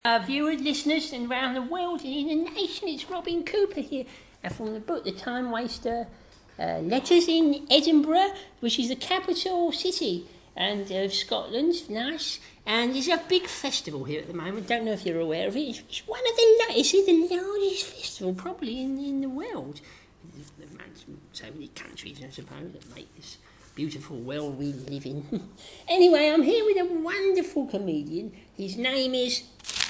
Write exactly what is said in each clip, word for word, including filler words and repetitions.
Uh, viewers, listeners, and around the world and in the nation, it's Robin Cooper here uh, from the book The Time Waster, uh, Letters in Edinburgh, which is the capital city and of uh, Scotland. Nice. And there's a big festival here at the moment. Don't know if you're aware of it. It's, it's one of the largest, it's the largest festival probably in, in the world. There's so many countries, I suppose, that make this beautiful world we live in. Anyway, I'm here with a wonderful comedian. His name is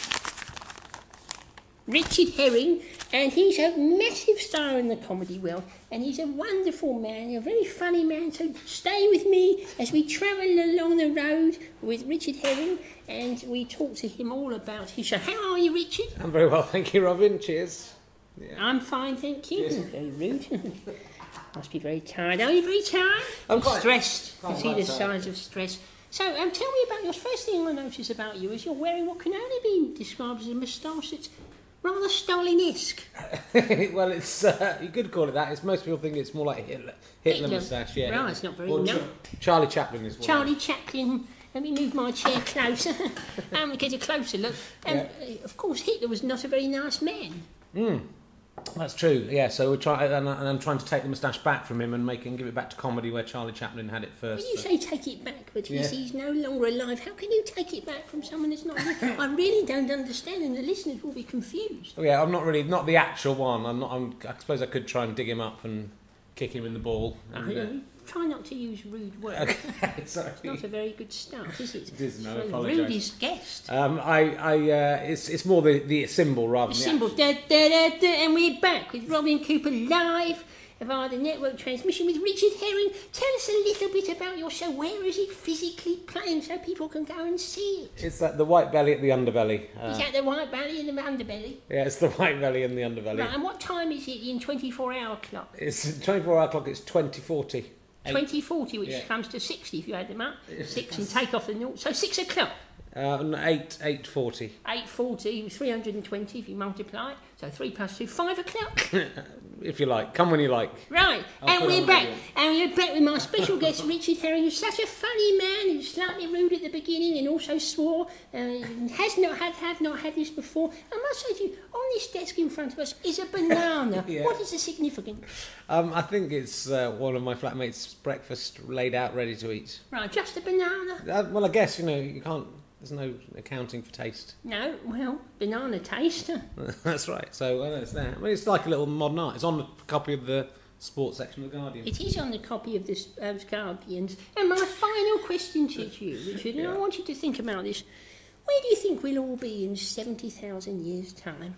Richard Herring, and he's a massive star in the comedy world, and he's a wonderful man, a very funny man, so stay with me as we travel along the road with Richard Herring, and we talk to him all about his show. How are you, Richard? I'm very well, thank you, Robin. Cheers. Yeah. I'm fine, thank you. Yes. Very rude. Must be very tired. Are you very tired? I'm quite stressed. Quite I see the tired. signs of stress. So, um, tell me about your first thing I notice about you is you're wearing what can only be described as a moustache that's rather Stalin-esque. Well, it's uh, you could call it that. It's most people think it's more like Hitler, Hitler, Hitler. moustache. Yeah, Right, it's not very Or no. Ch- Charlie Chaplin is one. Charlie Chaplin. Let me move my chair closer. um, get a closer look. Um, Yeah. uh, Of course, Hitler was not a very nice man. Mm. That's true. Yeah, so we're trying, and, and I'm trying to take the moustache back from him and make and give it back to comedy where Charlie Chaplin had it first. When you so- say take it back, but he's, Yeah. he's no longer alive, how can you take it back from someone that's not alive? I really don't understand, and the listeners will be confused. Oh, yeah, I'm not really not the actual one. I'm not. I'm, I suppose I could try and dig him up and kick him in the ball. And, uh, Try not to use rude words. okay, sorry. It's not a very good start, is it? It is, no, I For the apologise. rudest guest. Um, I, I, uh, it's, it's more the, the symbol rather The than symbol, da, da, da, da, and we're back with Robin Cooper live via the network transmission with Richard Herring. Tell us a little bit about your show. Where is it physically playing so people can go and see it? It's that the white belly at the underbelly. Uh, Is that the white belly and the underbelly? yeah, it's the white belly and the underbelly. Right, and what time is it in twenty-four hour clock? It's twenty-four hour clock. It's twenty forty. twenty forty, which Yeah. comes to sixty if you add them up. Yes. Six and take off the naught. So six o'clock. Uh, no, eight eight forty. eight forty, three hundred twenty if you multiply it. So three plus two, five o'clock. If you like, come when you like. Right, I'll and put it we're on back. radio. And we're back with my special guest, Richard Herring, who's such a funny man, who's slightly rude at the beginning and also swore, uh, has not had, have not had this before. I must say to you, on this desk in front of us is a banana. Yeah. What is the significance? Um, I think it's uh, one of my flatmates' breakfast laid out, ready to eat. Right, just a banana? Uh, well, I guess you know you can't. There's no accounting for taste. No, well, banana taste. That's right. So uh, it's there. I mean, it's like a little modern art. It's on a copy of the sports section of the Guardian. It is on the copy of the uh, Guardians. And my final question to you, Richard, and I Yeah. want you to think about this. Where do you think we'll all be in seventy thousand years' time?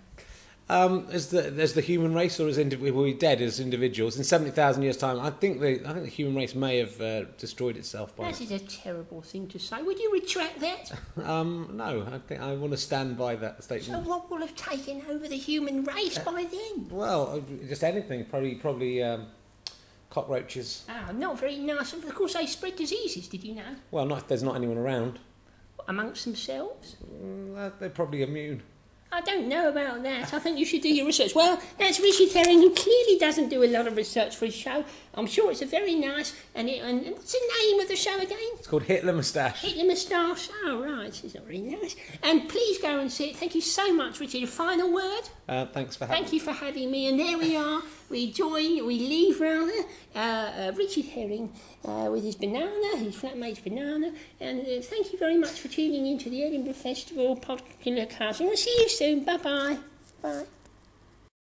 Um, as the as the human race, or as indi- will we dead as individuals in seventy thousand years' time? I think the I think the human race may have uh, destroyed itself by. That is a terrible thing to say. Would you retract that? Um, no, I think I want to stand by that So statement. what will have taken over the human race by then? Well, uh, just anything. Probably probably um, cockroaches. Ah, not very nice. Of course, they spread diseases, did you know? Well, not if there's not anyone around. Amongst themselves? Mm, uh, they're probably immune. I don't know about that. I think you should do your research. Well, that's Richard Herring, who clearly doesn't do a lot of research for his show. I'm sure it's a very nice... And, it, and what's the name of the show again? It's called Hitler Moustache. Hitler Moustache. Oh, right. It's not very nice. And please go and see it. Thank you so much, Richard. A final word? Uh, thanks for having Thank you for having me. And there we are. We join, we leave rather, uh, uh, Richard Herring uh, with his banana, his flatmate's banana. And uh, thank you very much for tuning in to the Edinburgh Festival podcast. And I'll see you soon. Bye-bye. Bye.